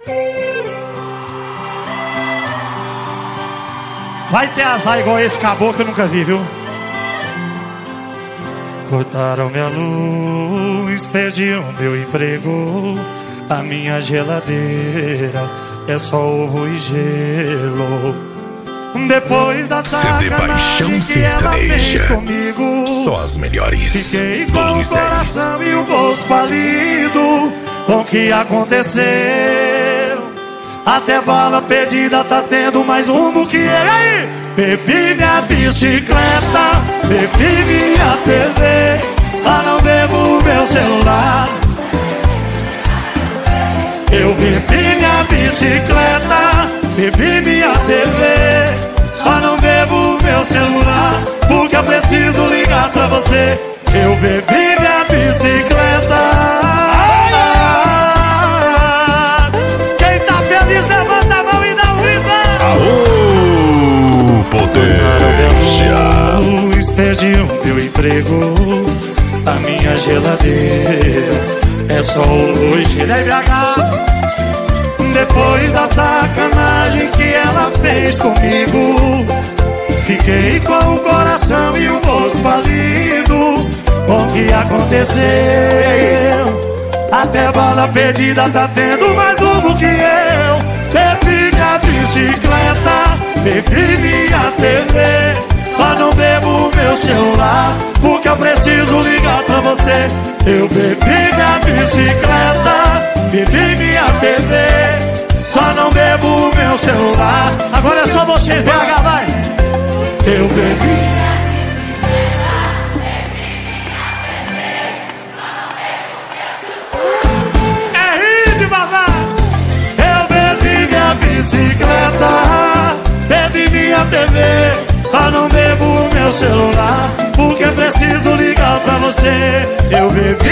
Vai ter azar igual esse caboclo que eu nunca vi, viu? Cortaram minha luz, perdiam meu emprego. A minha geladeira é só ovo e gelo. Depois da CD Paixão Sertaneja, só as melhores. Fiquei com o coração e o bolso falido com o que aconteceu. Até bala perdida tá tendo mais rumo que ele aí. Bebi minha bicicleta, bebi minha TV, só não bebo meu celular. Eu bebi minha bicicleta, bebi minha TV, só não bebo meu celular, porque eu preciso ligar pra você. Eu bebi minha bicicleta. Quem tá feliz levanta a mão e dá um riba. Aô, potência. Perdi o meu emprego, a minha geladeira é só hoje, né, BH? Depois da sacanagem que ela fez comigo, fiquei com o coração e o bolso falido com o que aconteceu. Até bala perdida tá tendo mais rumo que eu. Bebi minha bicicleta, bebi minha TV, só não bebo meu celular, porque eu preciso ligar pra você. Eu bebi minha bicicleta, bebi minha TV, só não bebo meu celular. Agora é só vocês, BH, vai! Eu bebi. É hit, babá! Eu bebi minha bicicleta, bebi minha TV, só não bebo meu celular, porque preciso ligar pra você. Eu bebi